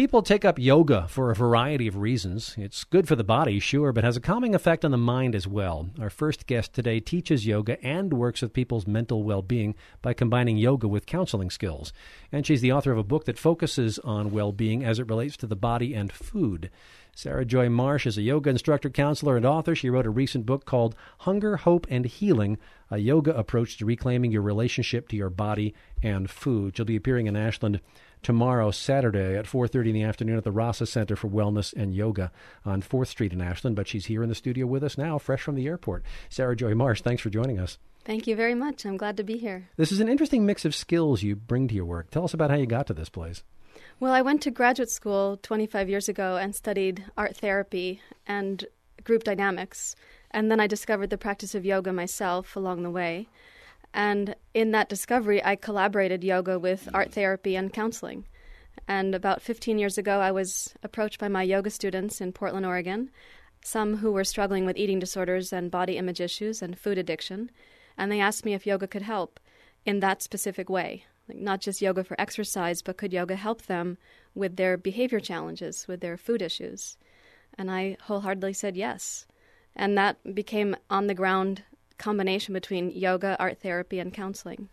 People take up yoga for a variety of reasons. It's good for the body, sure, but has a calming effect on the mind as well. Our first guest today teaches yoga and works with people's mental well-being by combining yoga with counseling skills. And she's the author of a book that focuses on well-being as it relates to the body and food. Sarah Joy Marsh is a yoga instructor, counselor, and author. She wrote a recent book called Hunger, Hope, and Healing, a yoga approach to reclaiming your relationship to your body and food. She'll be appearing in Ashland tomorrow, Saturday, at 4:30 in the afternoon at the Rasa Center for Wellness and Yoga on 4th Street in Ashland. But she's here in the studio with us now, fresh from the airport. Sarah Joy Marsh, thanks for joining us. Thank you very much. I'm glad to be here. This is an interesting mix of skills you bring to your work. Tell us about how you got to this place. Well, I went to graduate school 25 years ago and studied art therapy and group dynamics. And then I discovered the practice of yoga myself along the way. And in that discovery, I collaborated yoga with art therapy and counseling. And about 15 years ago, I was approached by my yoga students in Portland, Oregon, some who were struggling with eating disorders and body image issues and food addiction. And they asked me if yoga could help in that specific way. Like not just yoga for exercise, but could yoga help them with their behavior challenges, with their food issues? And I wholeheartedly said yes. And that became on-the-ground combination between yoga, art therapy, and counseling.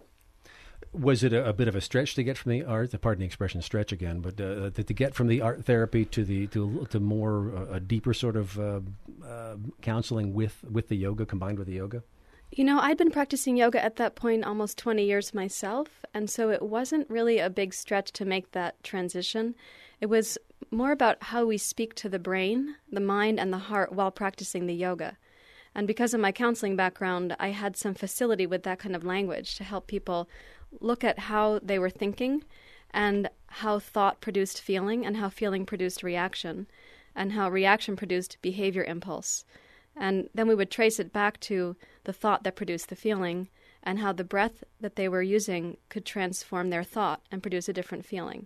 Was it a bit of a stretch to get from the art? Pardon the expression, stretch again, but to get from the art therapy to more a deeper sort of counseling with the yoga, combined with the yoga? You know, I'd been practicing yoga at that point almost 20 years myself, and so it wasn't really a big stretch to make that transition. It was more about how we speak to the brain, the mind, and the heart while practicing the yoga. And because of my counseling background, I had some facility with that kind of language to help people look at how they were thinking and how thought produced feeling and how feeling produced reaction and how reaction produced behavior impulse. And then we would trace it back to the thought that produced the feeling and how the breath that they were using could transform their thought and produce a different feeling.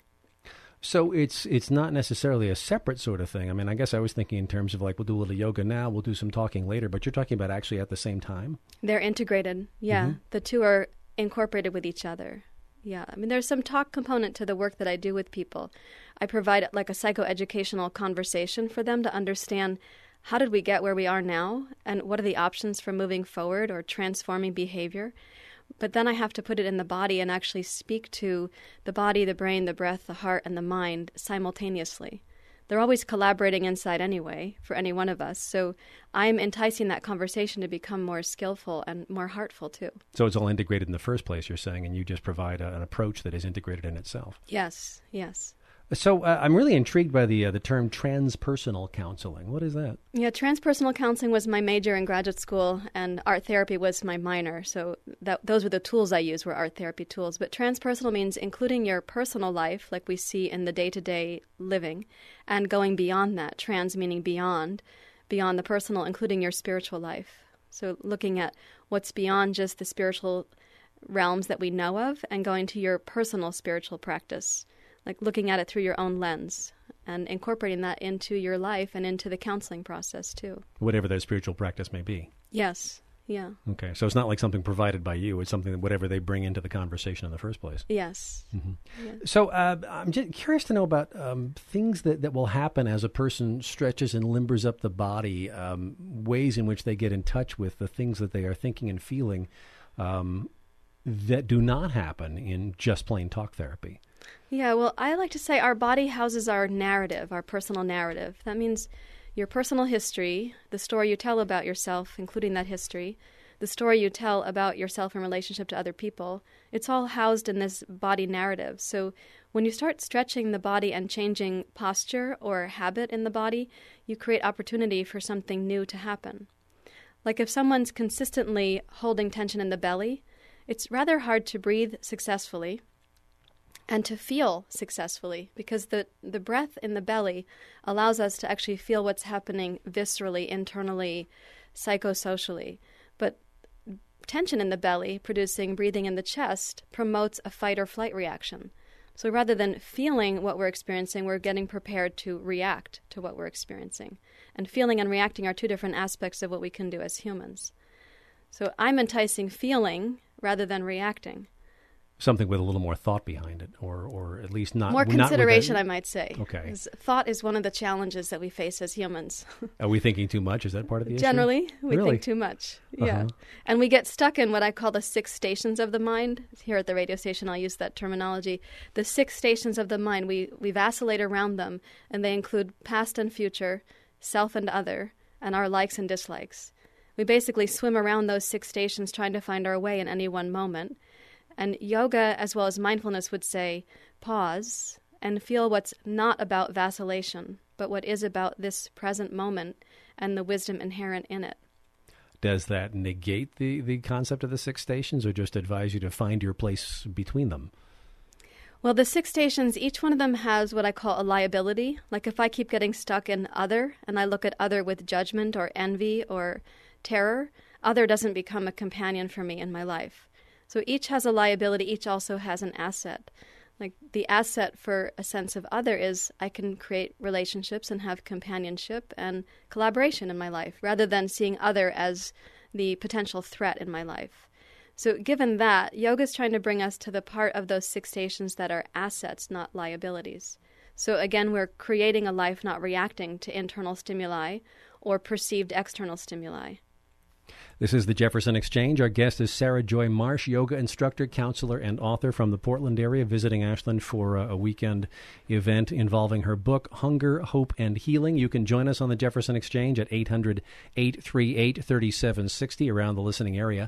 So it's not necessarily a separate sort of thing. I mean, I guess I was thinking in terms of like, we'll do a little yoga now, we'll do some talking later, but you're talking about actually at the same time? They're integrated, yeah. Mm-hmm. The two are incorporated with each other. Yeah, I mean, there's some talk component to the work that I do with people. I provide like a psychoeducational conversation for them to understand how did we get where we are now and what are the options for moving forward or transforming behavior. But then I have to put it in the body and actually speak to the body, the brain, the breath, the heart, and the mind simultaneously. They're always collaborating inside anyway for any one of us. So I'm enticing that conversation to become more skillful and more heartful too. So it's all integrated in the first place, you're saying, and you just provide an approach that is integrated in itself. Yes, yes. So I'm really intrigued by the term transpersonal counseling. What is that? Yeah, transpersonal counseling was my major in graduate school, and art therapy was my minor. So those were the tools I used, were art therapy tools. But transpersonal means including your personal life, like we see in the day-to-day living, and going beyond that. Trans meaning beyond the personal, including your spiritual life. So looking at what's beyond just the spiritual realms that we know of, and going to your personal spiritual practice. Like looking at it through your own lens and incorporating that into your life and into the counseling process, too. Whatever that spiritual practice may be. Yes, yeah. Okay, so it's not like something provided by you. It's something that whatever they bring into the conversation in the first place. Yes. Mm-hmm. Yeah. So I'm just curious to know about things that will happen as a person stretches and limbers up the body, ways in which they get in touch with the things that they are thinking and feeling that do not happen in just plain talk therapy. Yeah, well, I like to say our body houses our narrative, our personal narrative. That means your personal history, the story you tell about yourself, including that history, the story you tell about yourself in relationship to other people, it's all housed in this body narrative. So when you start stretching the body and changing posture or habit in the body, you create opportunity for something new to happen. Like if someone's consistently holding tension in the belly, it's rather hard to breathe successfully and to feel successfully, because the breath in the belly allows us to actually feel what's happening viscerally, internally, psychosocially. But tension in the belly, producing breathing in the chest, promotes a fight or flight reaction. So rather than feeling what we're experiencing, we're getting prepared to react to what we're experiencing. And feeling and reacting are two different aspects of what we can do as humans. So I'm enticing feeling rather than reacting. Something with a little more thought behind it, or at least not more consideration, I might say. Okay. 'Cause thought is one of the challenges that we face as humans. Are we thinking too much? Is that part of the issue? Generally, we Really? think too much. Yeah. Uh-huh. And we get stuck in what I call the 6 stations of the mind. Here at the radio station, I'll use that terminology. The 6 stations of the mind, we vacillate around them, and they include past and future, self and other, and our likes and dislikes. We basically swim around those 6 stations trying to find our way in any one moment. And yoga, as well as mindfulness, would say, pause and feel what's not about vacillation, but what is about this present moment and the wisdom inherent in it. Does that negate the concept of the 6 stations, or just advise you to find your place between them? Well, the 6 stations, each one of them has what I call a liability. Like if I keep getting stuck in other, and I look at other with judgment or envy or terror, other doesn't become a companion for me in my life. So each has a liability, each also has an asset. Like the asset for a sense of other is I can create relationships and have companionship and collaboration in my life, rather than seeing other as the potential threat in my life. So given that, yoga is trying to bring us to the part of those 6 stations that are assets, not liabilities. So again, we're creating a life, not reacting to internal stimuli or perceived external stimuli. This is the Jefferson Exchange. Our guest is Sarah Joy Marsh, yoga instructor, counselor, and author from the Portland area, visiting Ashland for a weekend event involving her book, Hunger, Hope, and Healing. You can join us on the Jefferson Exchange at 800-838-3760 around the listening area.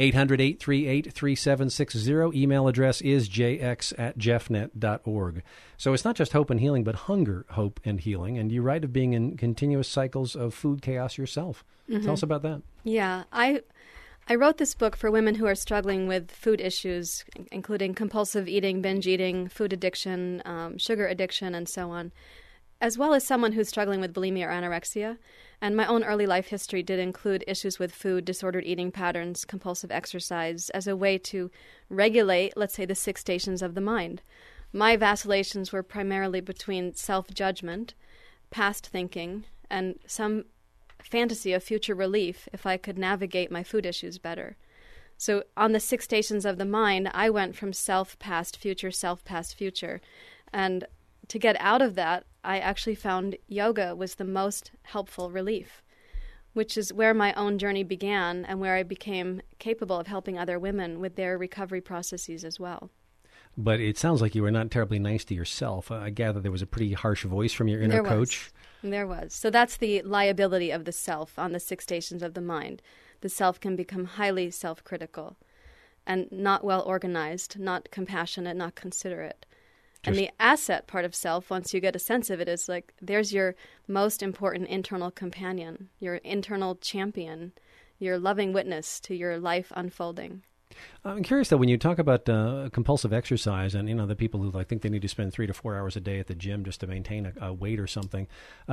800-838-3760. Email address is jx@jeffnet.org. So it's not just hope and healing, but hunger, hope, and healing. And you write of being in continuous cycles of food chaos yourself. Mm-hmm. Tell us about that. Yeah, I wrote this book for women who are struggling with food issues, including compulsive eating, binge eating, food addiction, sugar addiction, and so on, as well as someone who's struggling with bulimia or anorexia. And my own early life history did include issues with food, disordered eating patterns, compulsive exercise, as a way to regulate, let's say, the 6 stations of the mind. My vacillations were primarily between self-judgment, past thinking, and some fantasy of future relief if I could navigate my food issues better. So on the 6 stations of the mind, I went from self, past, future. And to get out of that, I actually found yoga was the most helpful relief, which is where my own journey began and where I became capable of helping other women with their recovery processes as well. But it sounds like you were not terribly nice to yourself. I gather there was a pretty harsh voice from your inner coach. There was. So that's the liability of the self on the 6 stations of the mind. The self can become highly self-critical and not well organized, not compassionate, not considerate. And the asset part of self, once you get a sense of it, is like there's your most important internal companion, your internal champion, your loving witness to your life unfolding. I'm curious, though, when you talk about compulsive exercise and, the people who think they need to spend 3 to 4 hours a day at the gym just to maintain a weight or something,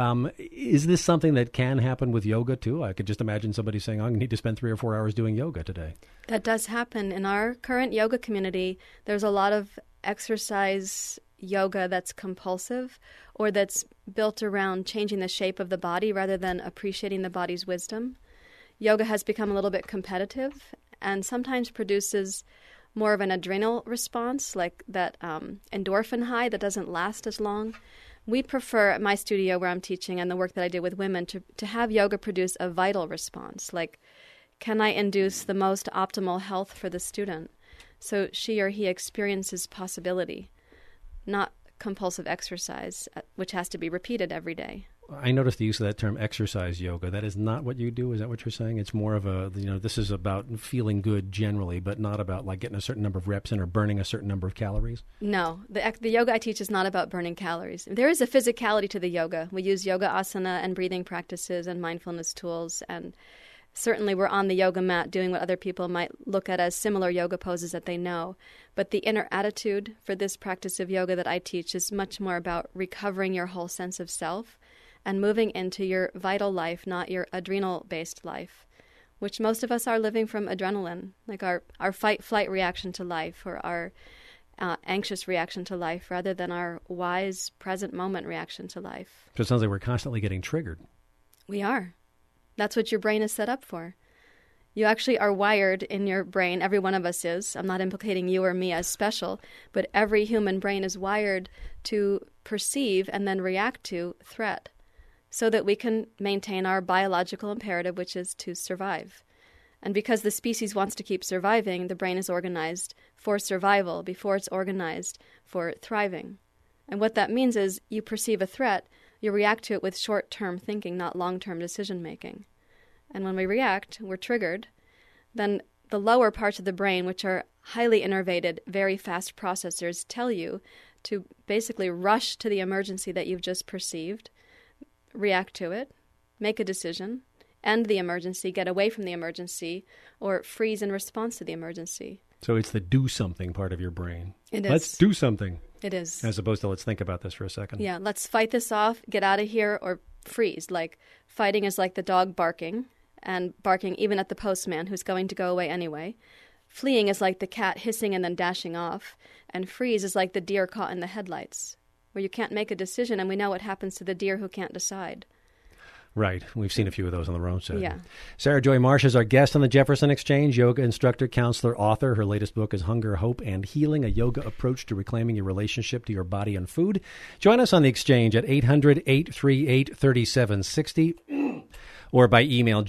is this something that can happen with yoga, too? I could just imagine somebody saying, I need to spend 3 or 4 hours doing yoga today. That does happen. In our current yoga community, there's a lot of exercise yoga that's compulsive or that's built around changing the shape of the body rather than appreciating the body's wisdom. Yoga has become a little bit competitive and sometimes produces more of an adrenal response, like that endorphin high that doesn't last as long. We prefer at my studio where I'm teaching and the work that I do with women to have yoga produce a vital response, like can I induce the most optimal health for the student so she or he experiences possibility, not compulsive exercise, which has to be repeated every day. I noticed the use of that term exercise yoga. That is not what you do. Is that what you're saying? It's more of a, this is about feeling good generally, but not about getting a certain number of reps in or burning a certain number of calories? No. The yoga I teach is not about burning calories. There is a physicality to the yoga. We use yoga asana and breathing practices and mindfulness tools, and certainly we're on the yoga mat doing what other people might look at as similar yoga poses that they know. But the inner attitude for this practice of yoga that I teach is much more about recovering your whole sense of self and moving into your vital life, not your adrenal-based life, which most of us are living from adrenaline, like our fight-flight reaction to life or our anxious reaction to life rather than our wise, present-moment reaction to life. So it sounds like we're constantly getting triggered. We are. That's what your brain is set up for. You actually are wired in your brain. Every one of us is. I'm not implicating you or me as special, but every human brain is wired to perceive and then react to threat so that we can maintain our biological imperative, which is to survive. And because the species wants to keep surviving, the brain is organized for survival before it's organized for thriving. And what that means is you perceive a threat, you react to it with short-term thinking, not long-term decision-making. And when we react, we're triggered, then the lower parts of the brain, which are highly innervated, very fast processors, tell you to basically rush to the emergency that you've just perceived, react to it, make a decision, end the emergency, get away from the emergency, or freeze in response to the emergency. So it's the do something part of your brain. It is. Let's do something. It is. As opposed to let's think about this for a second. Yeah, let's fight this off, get out of here, or freeze. Like fighting is like the dog barking, and barking even at the postman who's going to go away anyway. Fleeing is like the cat hissing and then dashing off. And freeze is like the deer caught in the headlights, where you can't make a decision, and we know what happens to the deer who can't decide. Right. We've seen a few of those on the roadside. Yeah. Sarah Joy Marsh is our guest on the Jefferson Exchange, yoga instructor, counselor, author. Her latest book is Hunger, Hope, and Healing, a yoga approach to reclaiming your relationship to your body and food. Join us on the Exchange at 800-838-3760 or by email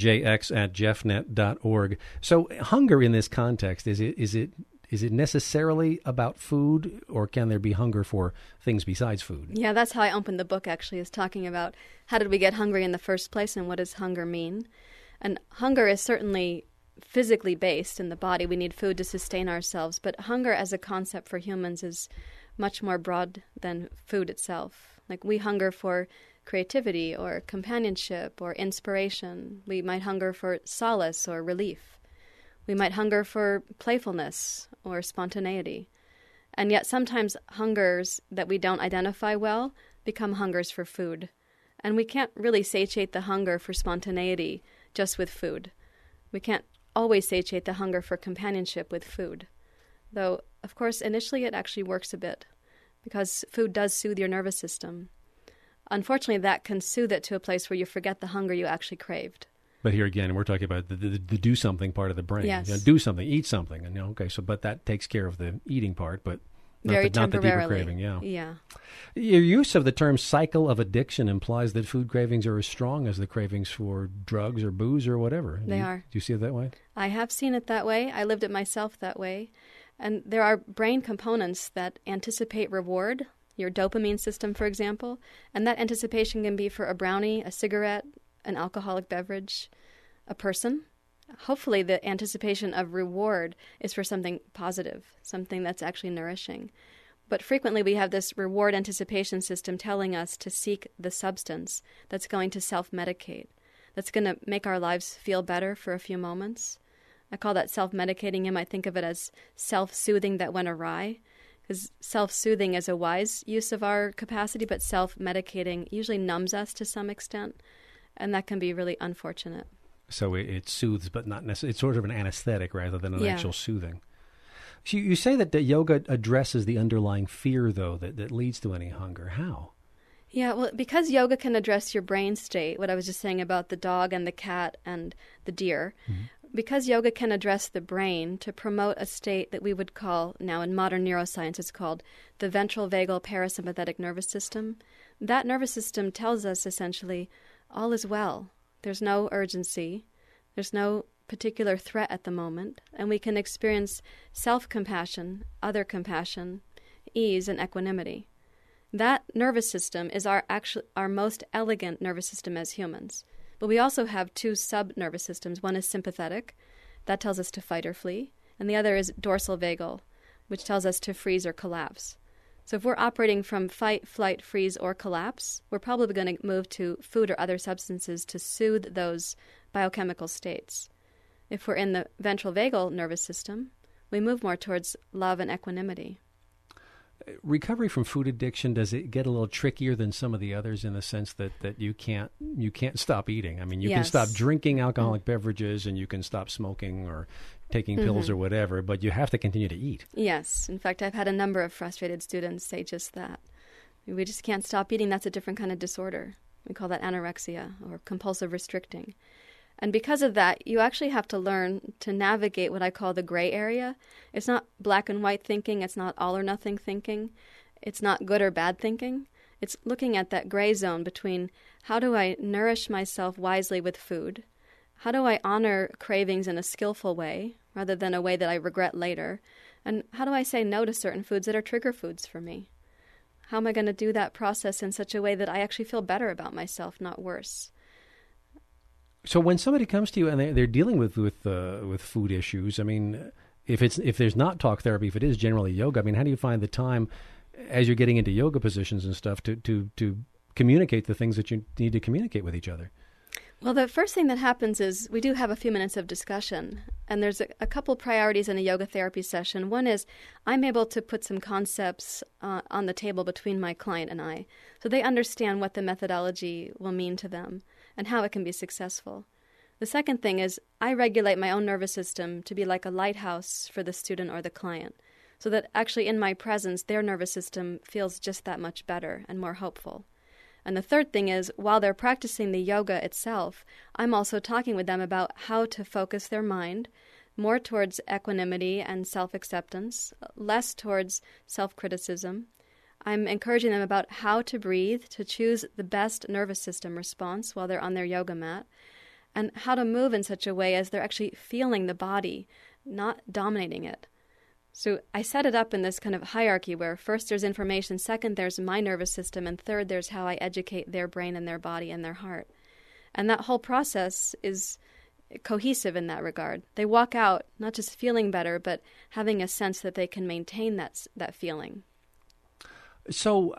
jx@jeffnet.org. So hunger in this context, is it necessarily about food, or can there be hunger for things besides food? Yeah, that's how I opened the book, actually, is talking about how did we get hungry in the first place and what does hunger mean? And hunger is certainly physically based in the body. We need food to sustain ourselves. But hunger as a concept for humans is much more broad than food itself. Like we hunger for creativity or companionship or inspiration. We might hunger for solace or relief. We might hunger for playfulness or spontaneity. And yet sometimes hungers that we don't identify well become hungers for food. And we can't really satiate the hunger for spontaneity just with food. We can't always satiate the hunger for companionship with food. Though, of course, initially it actually works a bit because food does soothe your nervous system. Unfortunately, that can soothe it to a place where you forget the hunger you actually craved. But here again, we're talking about the do something part of the brain. Yes. You know, do something, eat something. And, okay, so but that takes care of the eating part, but not the deeper craving. Yeah. Your use of the term cycle of addiction implies that food cravings are as strong as the cravings for drugs or booze or whatever. They are. Do you see it that way? I have seen it that way. I lived it myself that way. And there are brain components that anticipate reward, your dopamine system, for example. And that anticipation can be for a brownie, a cigarette, an alcoholic beverage, a person. Hopefully the anticipation of reward is for something positive, something that's actually nourishing. But frequently we have this reward anticipation system telling us to seek the substance that's going to self-medicate, that's going to make our lives feel better for a few moments. I call that self-medicating. You might think of it as self-soothing that went awry, because self-soothing is a wise use of our capacity, but self-medicating usually numbs us to some extent, and that can be really unfortunate. So it soothes, but not necessarily. It's sort of an anesthetic rather than an actual soothing. So you say that the yoga addresses the underlying fear, though, that leads to any hunger. How? Yeah, well, because yoga can address your brain state, what I was just saying about the dog and the cat and the deer, because yoga can address the brain to promote a state that we would call, now in modern neuroscience, it's called the ventral vagal parasympathetic nervous system. That nervous system tells us essentially all is well. There's no urgency. There's no particular threat at the moment. And we can experience self-compassion, other compassion, ease, and equanimity. That nervous system is our most elegant nervous system as humans. But we also have two sub-nervous systems. One is sympathetic. That tells us to fight or flee. And the other is dorsal vagal, which tells us to freeze or collapse. So if we're operating from fight, flight, freeze, or collapse, we're probably going to move to food or other substances to soothe those biochemical states. If we're in the ventral vagal nervous system, we move more towards love and equanimity. Recovery from food addiction, does it get a little trickier than some of the others in the sense that you can't stop eating? I mean, you can stop drinking alcoholic beverages and you can stop smoking or taking pills or whatever, but you have to continue to eat. Yes. In fact, I've had a number of frustrated students say just that. We just can't stop eating. That's a different kind of disorder. We call that anorexia or compulsive restricting. And because of that, you actually have to learn to navigate what I call the gray area. It's not black and white thinking. It's not all or nothing thinking. It's not good or bad thinking. It's looking at that gray zone between how do I nourish myself wisely with food? How do I honor cravings in a skillful way rather than a way that I regret later? And how do I say no to certain foods that are trigger foods for me? How am I going to do that process in such a way that I actually feel better about myself, not worse? So when somebody comes to you and they're dealing with food issues, I mean, if there's not talk therapy, if it is generally yoga, I mean, how do you find the time as you're getting into yoga positions and stuff to communicate the things that you need to communicate with each other? Well, the first thing that happens is we do have a few minutes of discussion, and there's a couple priorities in a yoga therapy session. One is I'm able to put some concepts on the table between my client and I, so they understand what the methodology will mean to them and how it can be successful. The second thing is I regulate my own nervous system to be like a lighthouse for the student or the client, so that actually in my presence, their nervous system feels just that much better and more hopeful. And the third thing is, while they're practicing the yoga itself, I'm also talking with them about how to focus their mind more towards equanimity and self-acceptance, less towards self-criticism. I'm encouraging them about how to breathe, to choose the best nervous system response while they're on their yoga mat, and how to move in such a way as they're actually feeling the body, not dominating it. So I set it up in this kind of hierarchy where first there's information, second there's my nervous system, and third there's how I educate their brain and their body and their heart. And that whole process is cohesive in that regard. They walk out not just feeling better, but having a sense that they can maintain that feeling. So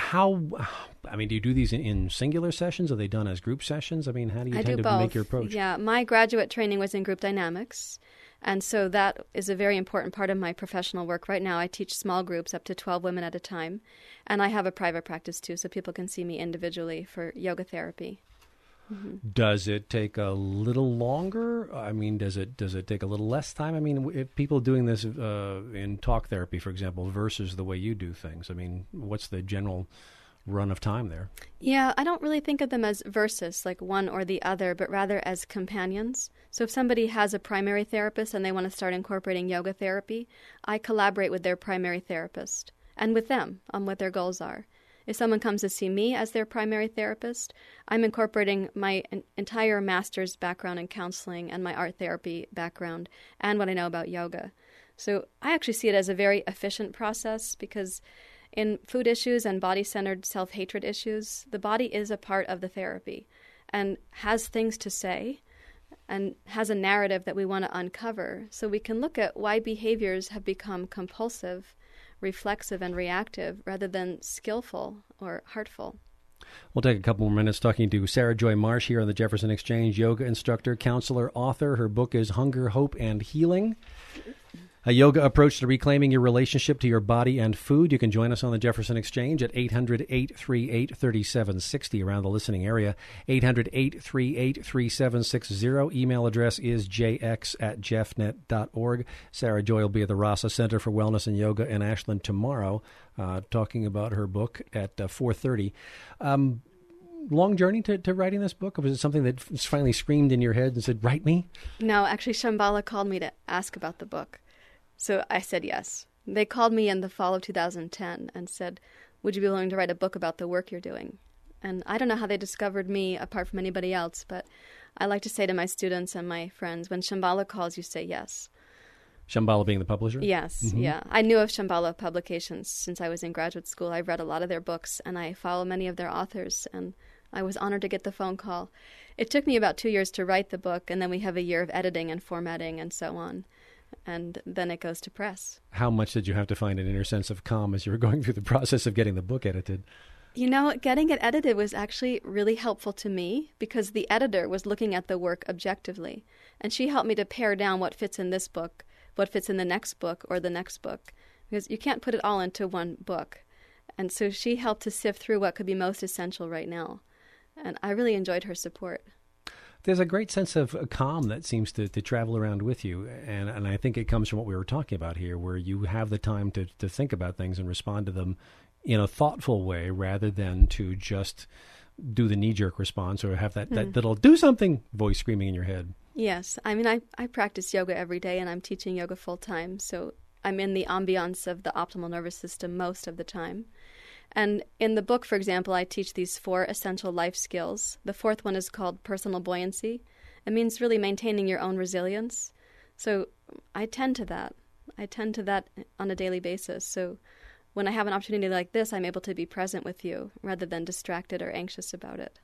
do you do these in singular sessions? Are they done as group sessions? I mean, how do you tend to make your approach? Yeah, my graduate training was in group dynamics. And so that is a very important part of my professional work. Right now I teach small groups up to 12 women at a time. And I have a private practice too, so people can see me individually for yoga therapy. Mm-hmm. Does it take a little longer? I mean, does it take a little less time? I mean, if people doing this in talk therapy, for example, versus the way you do things, I mean, what's the general run of time there? Yeah, I don't really think of them as versus, like one or the other, but rather as companions. So if somebody has a primary therapist and they want to start incorporating yoga therapy, I collaborate with their primary therapist and with them on what their goals are. If someone comes to see me as their primary therapist, I'm incorporating my entire master's background in counseling and my art therapy background and what I know about yoga. So I actually see it as a very efficient process because in food issues and body-centered self-hatred issues, the body is a part of the therapy and has things to say and has a narrative that we want to uncover. So we can look at why behaviors have become compulsive, reflexive, and reactive rather than skillful or heartful. We'll take a couple more minutes talking to Sarah Joy Marsh here on the Jefferson Exchange, yoga instructor, counselor, author. Her book is Hunger, Hope, and Healing. A yoga approach to reclaiming your relationship to your body and food. You can join us on the Jefferson Exchange at 800-838-3760 around the listening area, 800-838-3760. Email address is jx@jeffnet.org. Sarah Joy will be at the Rasa Center for Wellness and Yoga in Ashland tomorrow, talking about her book at 4:30. Long journey to writing this book? Or was it something that finally screamed in your head and said, write me? No, actually, Shambhala called me to ask about the book. So I said yes. They called me in the fall of 2010 and said, would you be willing to write a book about the work you're doing? And I don't know how they discovered me apart from anybody else, but I like to say to my students and my friends, when Shambhala calls, you say yes. Shambhala being the publisher? Yes, mm-hmm. Yeah. I knew of Shambhala Publications since I was in graduate school. I read a lot of their books, and I follow many of their authors, and I was honored to get the phone call. It took me about 2 years to write the book, and then we have a year of editing and formatting and so on. And then it goes to press. How much did you have to find an inner sense of calm as you were going through the process of getting the book edited? You know, getting it edited was actually really helpful to me because the editor was looking at the work objectively. And she helped me to pare down what fits in this book, what fits in the next book or the next book. Because you can't put it all into one book. And so she helped to sift through what could be most essential right now. And I really enjoyed her support. There's a great sense of calm that seems to travel around with you, and I think it comes from what we were talking about here, where you have the time to think about things and respond to them in a thoughtful way rather than to just do the knee-jerk response or have that little do something voice screaming in your head. Yes. I mean, I practice yoga every day, and I'm teaching yoga full-time, so I'm in the ambiance of the optimal nervous system most of the time. And in the book, for example, I teach these 4 essential life skills. The 4th one is called personal buoyancy. It means really maintaining your own resilience. So I tend to that. I tend to that on a daily basis. So when I have an opportunity like this, I'm able to be present with you rather than distracted or anxious about it.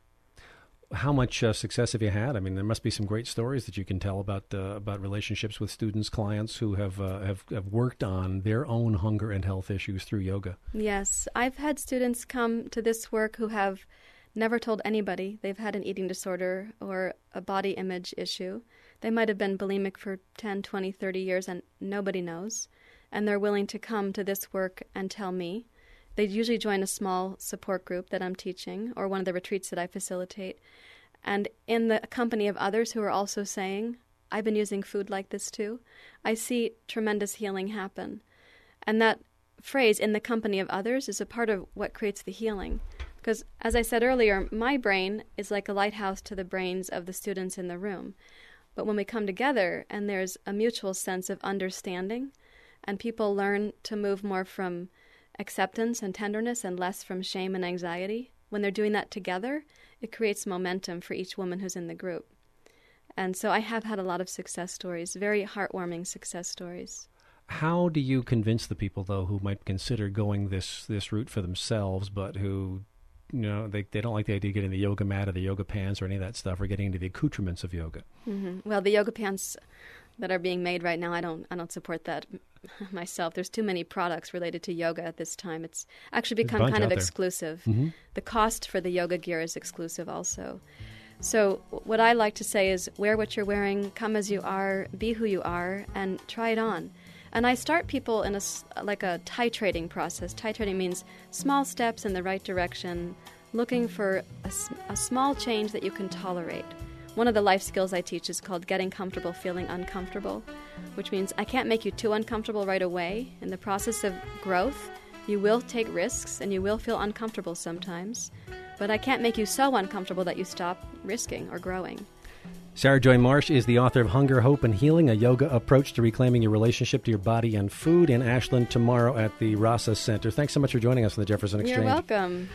How much success have you had? I mean, there must be some great stories that you can tell about relationships with students, clients who have worked on their own hunger and health issues through yoga. Yes, I've had students come to this work who have never told anybody they've had an eating disorder or a body image issue. They might have been bulimic for 10, 20, 30 years and nobody knows, and they're willing to come to this work and tell me. They usually join a small support group that I'm teaching or one of the retreats that I facilitate. And in the company of others who are also saying, I've been using food like this too, I see tremendous healing happen. And that phrase, in the company of others, is a part of what creates the healing. Because, as I said earlier, my brain is like a lighthouse to the brains of the students in the room. But when we come together and there's a mutual sense of understanding and people learn to move more from acceptance and tenderness and less from shame and anxiety, when they're doing that together, it creates momentum for each woman who's in the group. And so I have had a lot of success stories, very heartwarming success stories. How do you convince the people, though, who might consider going this route for themselves, but who, they don't like the idea of getting the yoga mat or the yoga pants or any of that stuff, or getting into the accoutrements of yoga? Mm-hmm. Well, the yoga pants that are being made right now, I don't support that myself. There's too many products related to yoga at this time. It's actually become kind of exclusive. Mm-hmm. The cost for the yoga gear is exclusive also. So what I like to say is wear what you're wearing, come as you are, be who you are, and try it on. And I start people in a titrating process. Titrating means small steps in the right direction, looking for a small change that you can tolerate. One of the life skills I teach is called getting comfortable feeling uncomfortable, which means I can't make you too uncomfortable right away. In the process of growth, you will take risks and you will feel uncomfortable sometimes, but I can't make you so uncomfortable that you stop risking or growing. Sarah Joy Marsh is the author of Hunger, Hope, and Healing, a yoga approach to reclaiming your relationship to your body and food, in Ashland tomorrow at the Rasa Center. Thanks so much for joining us on the Jefferson Exchange. You're welcome.